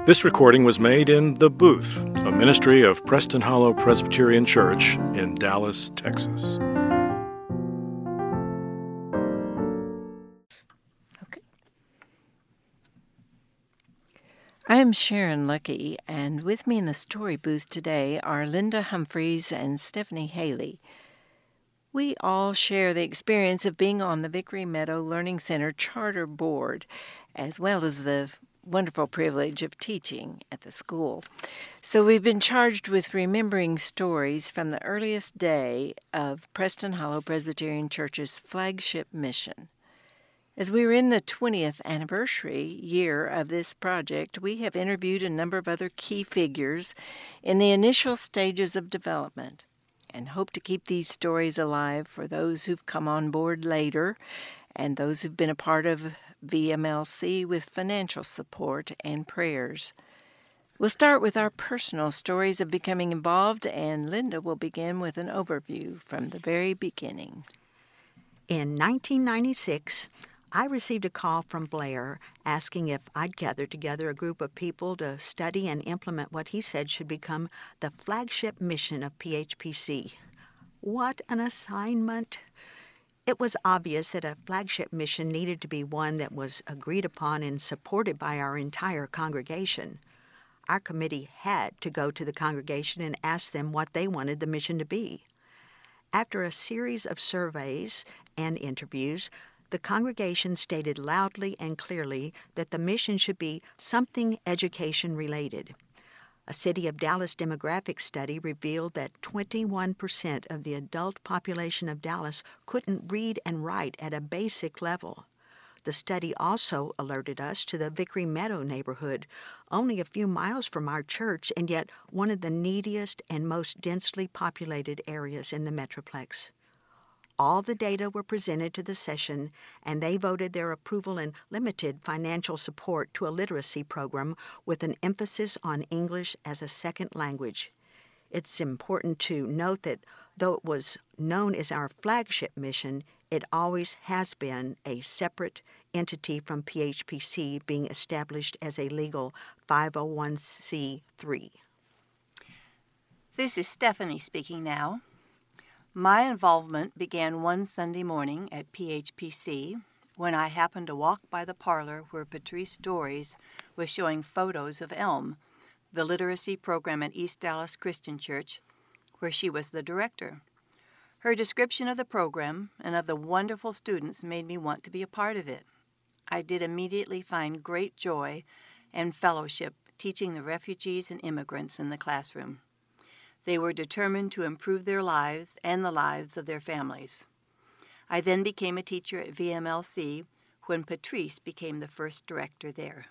This recording was made in The Booth, a ministry of Preston Hollow Presbyterian Church in Dallas, Texas. I'm Sharon Lucky, and with me in the story booth today are Linda Humphreys and Stephanie Haley. We all share the experience of being on the Vickery Meadow Learning Center Charter Board, as well as the wonderful privilege of teaching at the school. So we've been charged with remembering stories from the earliest day of Preston Hollow Presbyterian Church's flagship mission. As we were in the 20th anniversary year of this project, we have interviewed a number of other key figures in the initial stages of development and hope to keep these stories alive for those who've come on board later and those who've been a part of VMLC with financial support and prayers. We'll start with our personal stories of becoming involved, and Linda will begin with an overview from the very beginning. In 1996, I received a call from Blair asking if I'd gather together a group of people to study and implement what he said should become the flagship mission of PHPC. What an assignment! It was obvious that a flagship mission needed to be one that was agreed upon and supported by our entire congregation. Our committee had to go to the congregation and ask them what they wanted the mission to be. After a series of surveys and interviews, the congregation stated loudly and clearly that the mission should be something education-related. A City of Dallas demographic study revealed that 21% of the adult population of Dallas couldn't read and write at a basic level. The study also alerted us to the Vickery Meadow neighborhood, only a few miles from our church and yet one of the neediest and most densely populated areas in the Metroplex. All the data were presented to the session, and they voted their approval and limited financial support to a literacy program with an emphasis on English as a second language. It's important to note that though it was known as our flagship mission, it always has been a separate entity from PHPC, being established as a legal 501c3. This is Stephanie speaking now. My involvement began one Sunday morning at PHPC when I happened to walk by the parlor where Patrice Stories was showing photos of ELM, the literacy program at East Dallas Christian Church, where she was the director. Her description of the program and of the wonderful students made me want to be a part of it. I did immediately find great joy and fellowship teaching the refugees and immigrants in the classroom. They were determined to improve their lives and the lives of their families. I then became a teacher at VMLC when Patrice became the first director there.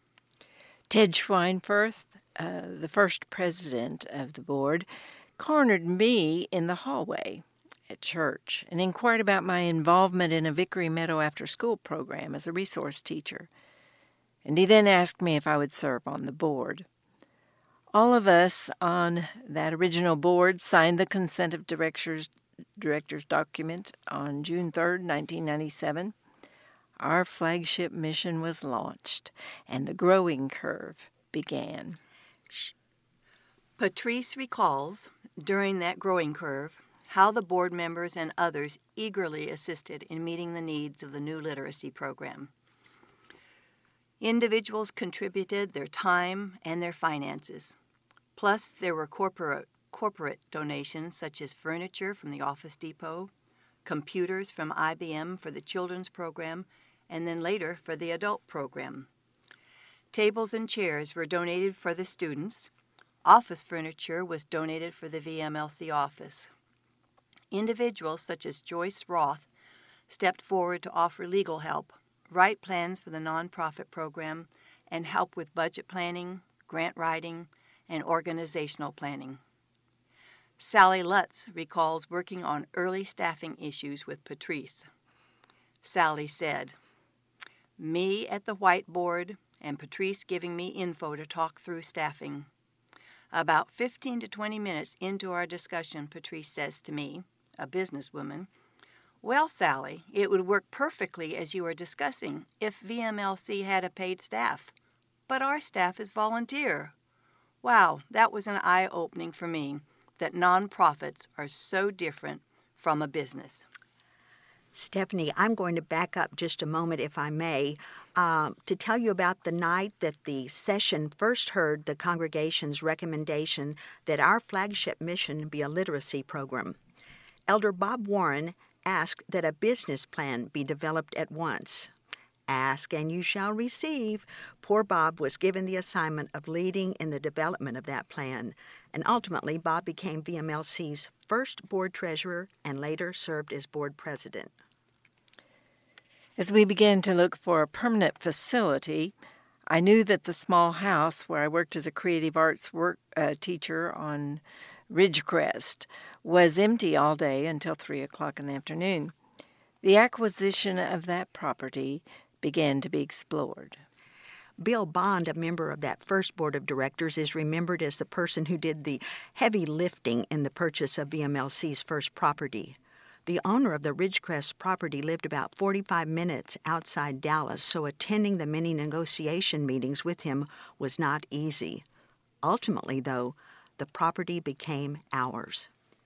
Ted Schweinfurth, the first president of the board, cornered me in the hallway at church and inquired about my involvement in a Vickery Meadow after-school program as a resource teacher. And he then asked me if I would serve on the board. All of us on that original board signed the consent of directors document on June 3rd, 1997. Our flagship mission was launched, and the growing curve began. Patrice recalls, during that growing curve, how the board members and others eagerly assisted in meeting the needs of the new literacy program. Individuals contributed their time and their finances. Plus, there were corporate donations such as furniture from the Office Depot, computers from IBM for the children's program, and then later for the adult program. Tables and chairs were donated for the students. Office furniture was donated for the VMLC office. Individuals such as Joyce Roth stepped forward to offer legal help, write plans for the nonprofit program, and help with budget planning, grant writing, and organizational planning. Sally Lutz recalls working on early staffing issues with Patrice. Sally said, "Me at the whiteboard and Patrice giving me info to talk through staffing. About 15 to 20 minutes into our discussion, Patrice says to me, a businesswoman, 'Well, Sally, it would work perfectly as you are discussing if VMLC had a paid staff.' but our staff is volunteer. Wow, that was an eye-opening for me, that nonprofits are so different from a business. Stephanie, I'm going to back up just a moment, if I may, to tell you about the night that the session first heard the congregation's recommendation that our flagship mission be a literacy program. Elder Bob Warren asked that a business plan be developed at once. Ask and you shall receive. Poor Bob was given the assignment of leading in the development of that plan, and ultimately Bob became VMLC's first board treasurer and later served as board president. As we began to look for a permanent facility, I knew that the small house where I worked as a creative arts teacher on Ridgecrest was empty all day until 3 o'clock in the afternoon. The acquisition of that property began to be explored. Bill Bond, a member of that first board of directors, is remembered as the person who did the heavy lifting in the purchase of VMLC's first property. The owner of the Ridgecrest property lived about 45 minutes outside Dallas, so attending the many negotiation meetings with him was not easy. Ultimately, though, the property became ours.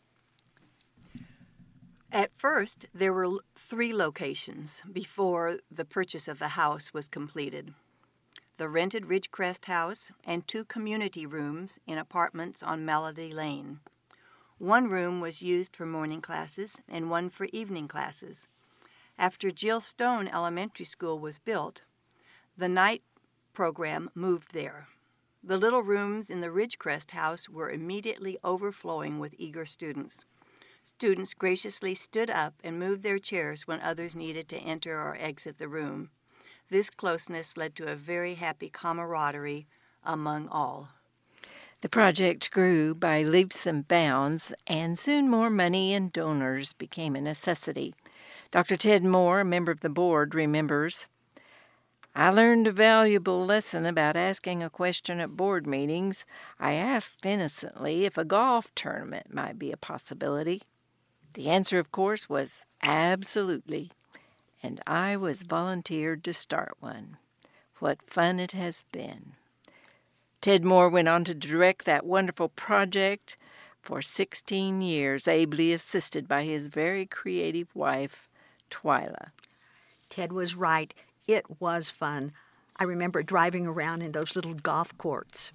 At first, there were 3 locations before the purchase of the house was completed. The rented Ridgecrest house and 2 community rooms in apartments on Melody Lane. One room was used for morning classes and one for evening classes. After Jill Stone Elementary School was built, the night program moved there. The little rooms in the Ridgecrest house were immediately overflowing with eager students. Students graciously stood up and moved their chairs when others needed to enter or exit the room. This closeness led to a very happy camaraderie among all. The project grew by leaps and bounds, and soon more money and donors became a necessity. Dr. Ted Moore, a member of the board, remembers, "I learned a valuable lesson about asking a question at board meetings. I asked innocently if a golf tournament might be a possibility. The answer, of course, was absolutely, and I was volunteered to start one. What fun it has been." Ted Moore went on to direct that wonderful project for 16 years, ably assisted by his very creative wife, Twyla. Ted was right. It was fun. I remember driving around in those little golf courts.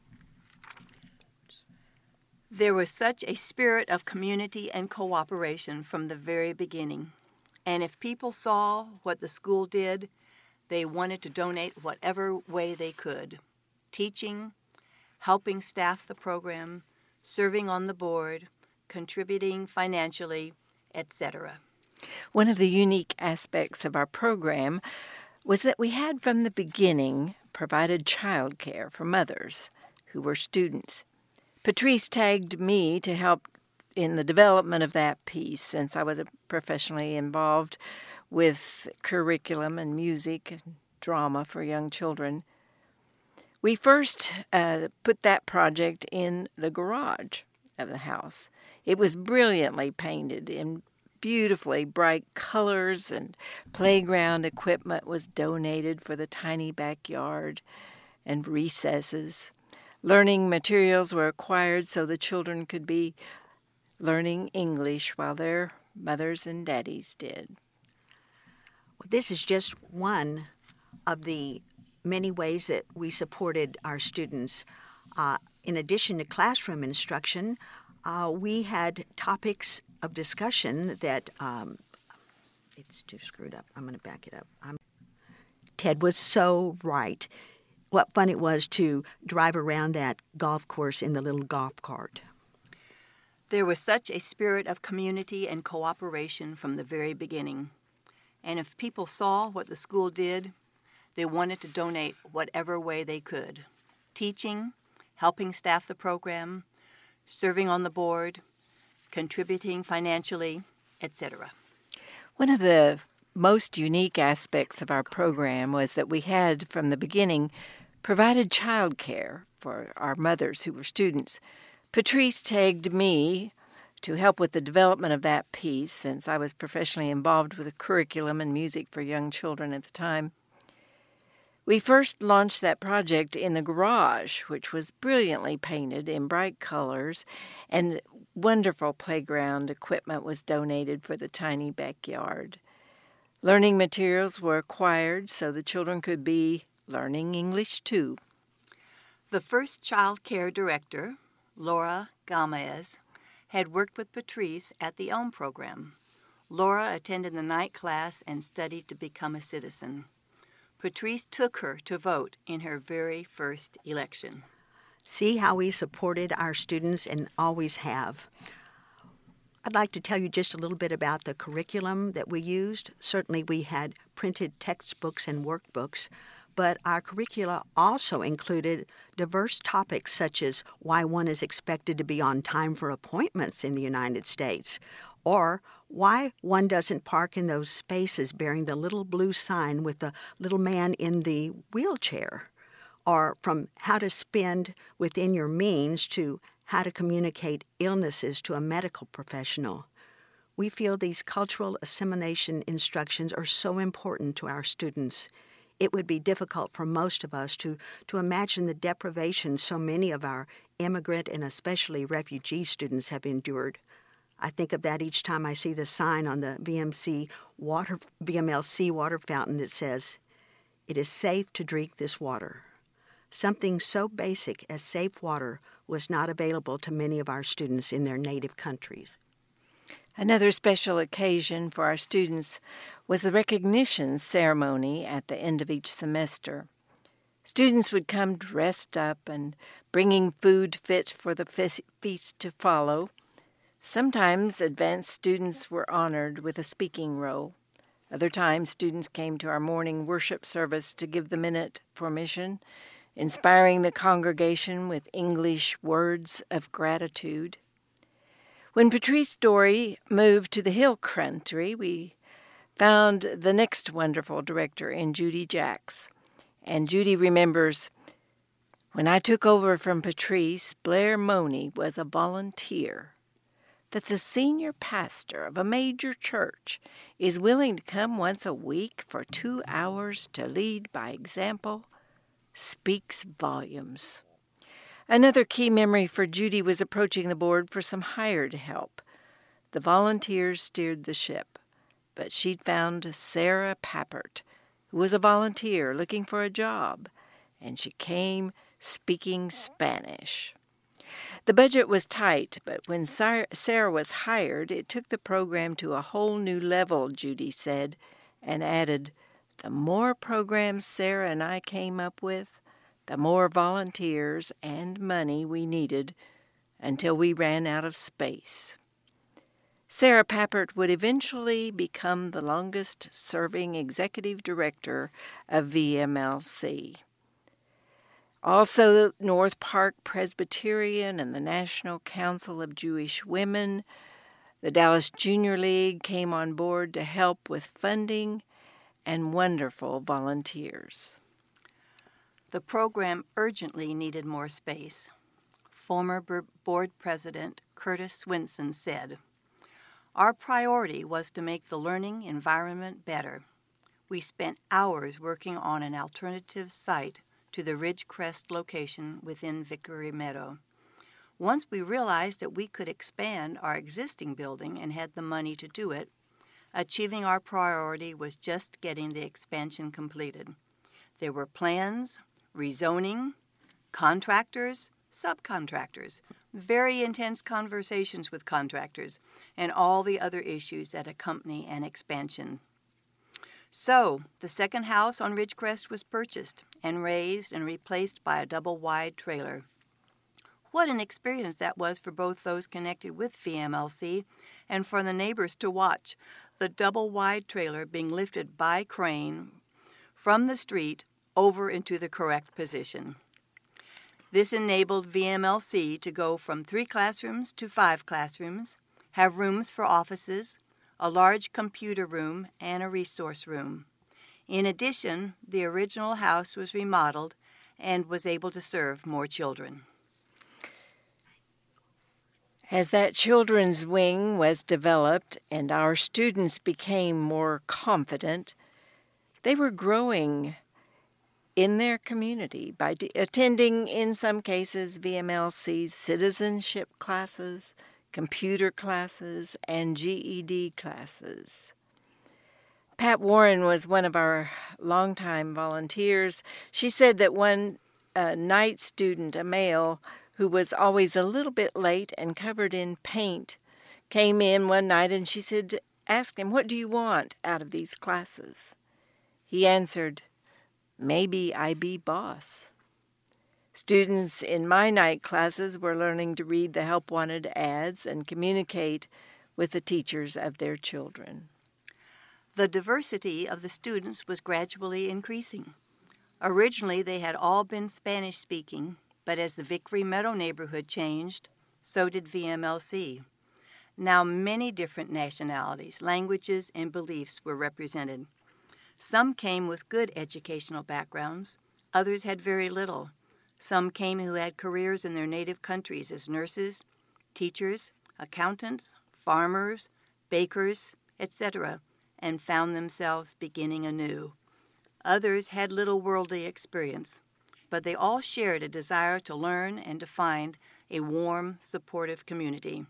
There was such a spirit of community and cooperation from the very beginning. And if people saw what the school did, they wanted to donate whatever way they could. Teaching, helping staff the program, serving on the board, contributing financially, etc. One of the unique aspects of our program was that we had from the beginning provided child care for mothers who were students. Patrice tagged me to help in the development of that piece since I was professionally involved with curriculum and music and drama for young children. We first put that project in the garage of the house. It was brilliantly painted in beautifully bright colors, and playground equipment was donated for the tiny backyard and recesses. Learning materials were acquired so the children could be learning English while their mothers and daddies did. Well, this is just one of the many ways that we supported our students. In addition to classroom instruction, we had topics of discussion that, it's too screwed up. I'm going to back it up. Ted was so right. What fun it was to drive around that golf course in the little golf cart. There was such a spirit of community and cooperation from the very beginning. And if people saw what the school did, they wanted to donate whatever way they could. Teaching, helping staff the program, serving on the board, contributing financially, etc. One of the most unique aspects of our program was that we had, from the beginning, provided child care for our mothers who were students. Patrice tagged me to help with the development of that piece since I was professionally involved with the curriculum and music for young children at the time. We first launched that project in the garage, which was brilliantly painted in bright colors, and wonderful playground equipment was donated for the tiny backyard. Learning materials were acquired so the children could be learning English too. The first child care director, Laura Gomez, had worked with Patrice at the ELM program. Laura attended the night class and studied to become a citizen. Patrice took her to vote in her very first election. See how we supported our students and always have. I'd like to tell you just a little bit about the curriculum that we used. Certainly we had printed textbooks and workbooks, but our curricula also included diverse topics such as why one is expected to be on time for appointments in the United States, or why one doesn't park in those spaces bearing the little blue sign with the little man in the wheelchair, or from how to spend within your means to how to communicate illnesses to a medical professional. We feel these cultural assimilation instructions are so important to our students. It would be difficult for most of us to imagine the deprivation so many of our immigrant and especially refugee students have endured. I think of that each time I see the sign on the VMLC water fountain that says, "It is safe to drink this water." Something so basic as safe water was not available to many of our students in their native countries. Another special occasion for our students was the recognition ceremony at the end of each semester. Students would come dressed up and bringing food fit for the feast to follow. Sometimes advanced students were honored with a speaking role. Other times, students came to our morning worship service to give the minute for mission, inspiring the congregation with English words of gratitude. When Patrice Dory moved to the Hill Country, we found the next wonderful director in Judy Jacks. And Judy remembers, "When I took over from Patrice, Blair Money was a volunteer. That the senior pastor of a major church is willing to come once a week for 2 hours to lead by example speaks volumes." Another key memory for Judy was approaching the board for some hired help. The volunteers steered the ship, but she'd found Sarah Pappert, who was a volunteer looking for a job, and she came speaking Spanish. The budget was tight, but when Sarah was hired, it took the program to a whole new level, Judy said, and added, "The more programs Sarah and I came up with, the more volunteers and money we needed until we ran out of space." Sarah Pappert would eventually become the longest-serving executive director of VMLC. Also, North Park Presbyterian and the National Council of Jewish Women, the Dallas Junior League came on board to help with funding and wonderful volunteers. The program urgently needed more space. Former board president Curtis Swinson said, "Our priority was to make the learning environment better. We spent hours working on an alternative site to the Ridgecrest location within Victory Meadow. Once we realized that we could expand our existing building and had the money to do it, achieving our priority was just getting the expansion completed. There were plans, rezoning, contractors, subcontractors, very intense conversations with contractors, and all the other issues that accompany an expansion. So, the second house on Ridgecrest was purchased and raised and replaced by a double-wide trailer. What an experience that was for both those connected with VMLC and for the neighbors to watch the double-wide trailer being lifted by crane from the street over into the correct position. This enabled VMLC to go from 3 classrooms to 5 classrooms, have rooms for offices, a large computer room, and a resource room. In addition, the original house was remodeled and was able to serve more children. As that children's wing was developed and our students became more confident, they were growing in their community by attending, in some cases, VMLC's citizenship classes, computer classes, and GED classes. Pat Warren was one of our longtime volunteers. She said that one night student, a male, who was always a little bit late and covered in paint, came in one night and she asked him, "What do you want out of these classes?" He answered, "Maybe I be boss." Students in my night classes were learning to read the help wanted ads and communicate with the teachers of their children. The diversity of the students was gradually increasing. Originally, they had all been Spanish-speaking, but as the Vickery Meadow neighborhood changed, so did VMLC. Now many different nationalities, languages, and beliefs were represented. Some came with good educational backgrounds. Others had very little. Some came who had careers in their native countries as nurses, teachers, accountants, farmers, bakers, etc., and found themselves beginning anew. Others had little worldly experience, but they all shared a desire to learn and to find a warm, supportive community.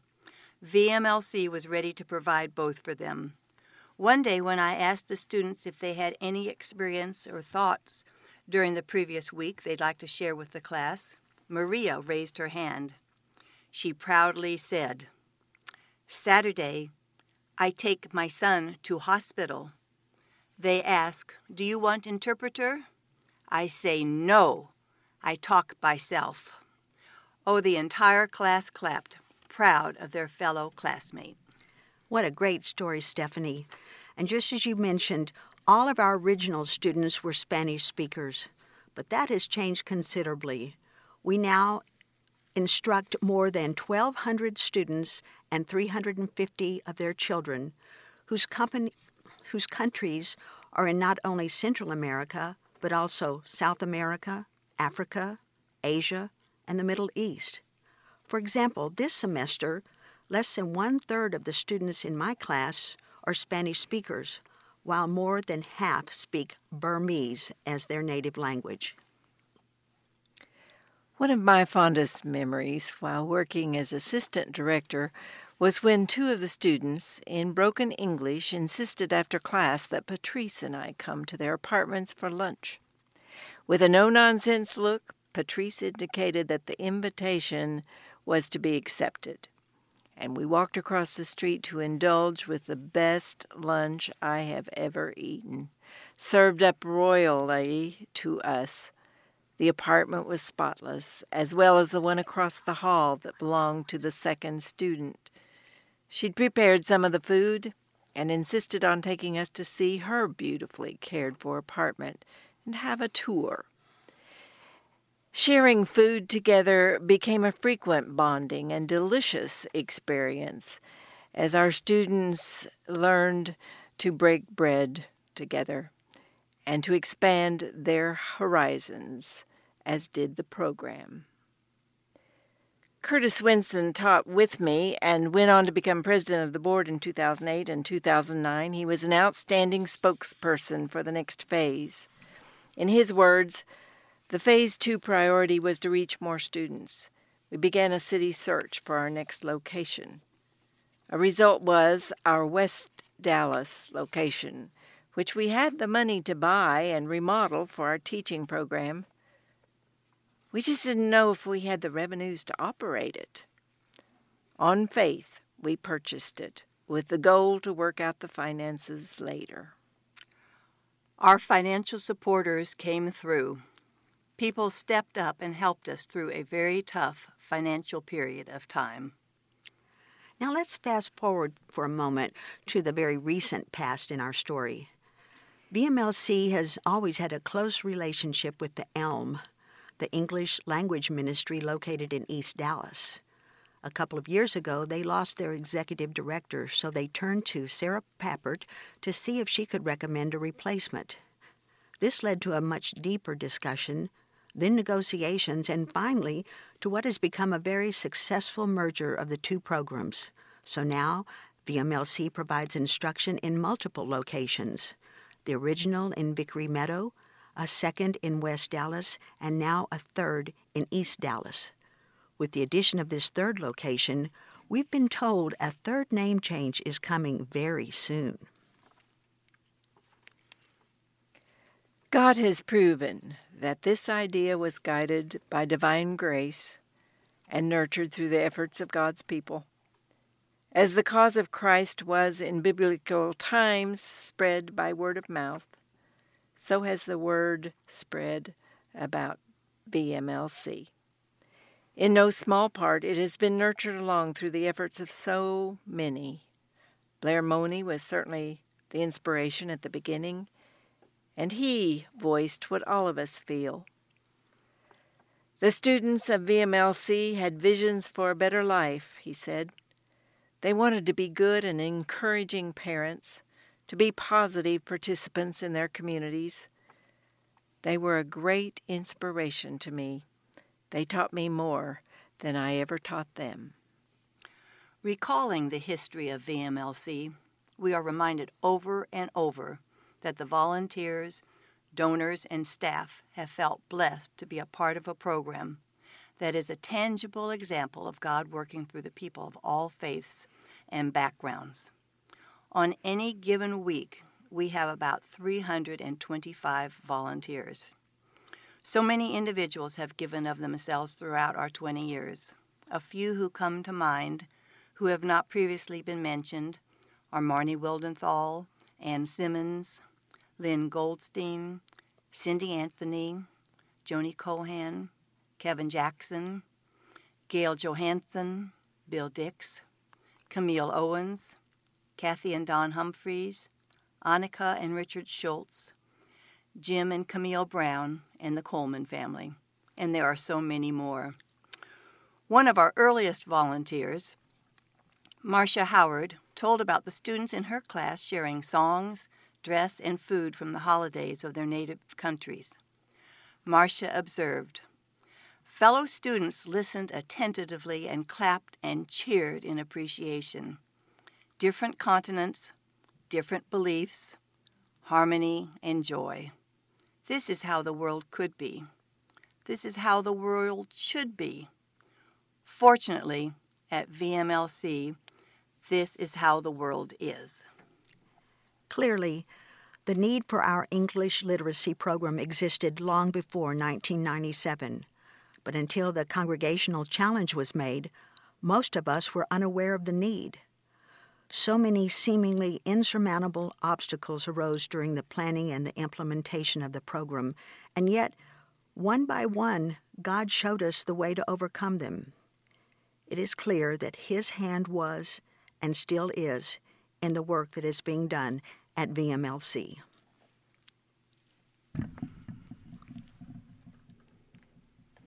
VMLC was ready to provide both for them. One day when I asked the students if they had any experience or thoughts during the previous week they'd like to share with the class, Maria raised her hand. She proudly said, "Saturday, I take my son to hospital. They ask, 'Do you want interpreter?' I say, 'No, I talk myself.'" Oh, the entire class clapped, proud of their fellow classmate. What a great story, Stephanie. And just as you mentioned, all of our original students were Spanish speakers, but that has changed considerably. We now instruct more than 1,200 students and 350 of their children whose countries are in not only Central America, but also South America, Africa, Asia, and the Middle East. For example, this semester, less than 1/3 of the students in my class are Spanish speakers, while more than half speak Burmese as their native language. One of my fondest memories while working as assistant director was when two of the students, in broken English, insisted after class that Patrice and I come to their apartments for lunch. With a no-nonsense look, Patrice indicated that the invitation was to be accepted, and we walked across the street to indulge with the best lunch I have ever eaten, served up royally to us. The apartment was spotless, as well as the one across the hall that belonged to the second student. She'd prepared some of the food and insisted on taking us to see her beautifully cared-for apartment and have a tour. Sharing food together became a frequent bonding and delicious experience as our students learned to break bread together and to expand their horizons, as did the program. Curtis Winston taught with me and went on to become president of the board in 2008 and 2009. He was an outstanding spokesperson for the next phase. In his words, the Phase 2 priority was to reach more students. We began a city search for our next location. A result was our West Dallas location, which we had the money to buy and remodel for our teaching program. We just didn't know if we had the revenues to operate it. On faith, we purchased it, with the goal to work out the finances later. Our financial supporters came through. People stepped up and helped us through a very tough financial period of time. Now let's fast forward for a moment to the very recent past in our story. VMLC has always had a close relationship with the ELM, the English language ministry located in East Dallas. A couple of years ago, they lost their executive director, so they turned to Sarah Pappert to see if she could recommend a replacement. This led to a much deeper discussion, then negotiations, and finally to what has become a very successful merger of the two programs. So now, VMLC provides instruction in multiple locations: the original in Vickery Meadow, a second in West Dallas, and now a third in East Dallas. With the addition of this third location, we've been told a third name change is coming very soon. God has proven that this idea was guided by divine grace and nurtured through the efforts of God's people. As the cause of Christ was in biblical times spread by word of mouth, so has the word spread about VMLC. In no small part, it has been nurtured along through the efforts of so many. Blair Money was certainly the inspiration at the beginning, and he voiced what all of us feel. The students of VMLC had visions for a better life, he said. They wanted to be good and encouraging parents, to be positive participants in their communities. They were a great inspiration to me. They taught me more than I ever taught them. Recalling the history of VMLC, we are reminded over and over that the volunteers, donors, and staff have felt blessed to be a part of a program that is a tangible example of God working through the people of all faiths and backgrounds. On any given week, we have about 325 volunteers. So many individuals have given of themselves throughout our 20 years. A few who come to mind, who have not previously been mentioned, are Marnie Wildenthal, Ann Simmons, Lynn Goldstein, Cindy Anthony, Joni Cohan, Kevin Jackson, Gail Johansson, Bill Dix, Camille Owens, Kathy and Don Humphreys, Annika and Richard Schultz, Jim and Camille Brown, and the Coleman family. And there are so many more. One of our earliest volunteers, Marcia Howard, told about the students in her class sharing songs, dress, and food from the holidays of their native countries. Marcia observed, "Fellow students listened attentively and clapped and cheered in appreciation. Different continents, different beliefs, harmony and joy. This is how the world could be. This is how the world should be. Fortunately, at VMLC, this is how the world is." Clearly, the need for our English literacy program existed long before 1997, but until the Congregational Challenge was made, most of us were unaware of the need. So many seemingly insurmountable obstacles arose during the planning and the implementation of the program, and yet, one by one, God showed us the way to overcome them. It is clear that His hand was, and still is, in the work that is being done at VMLC.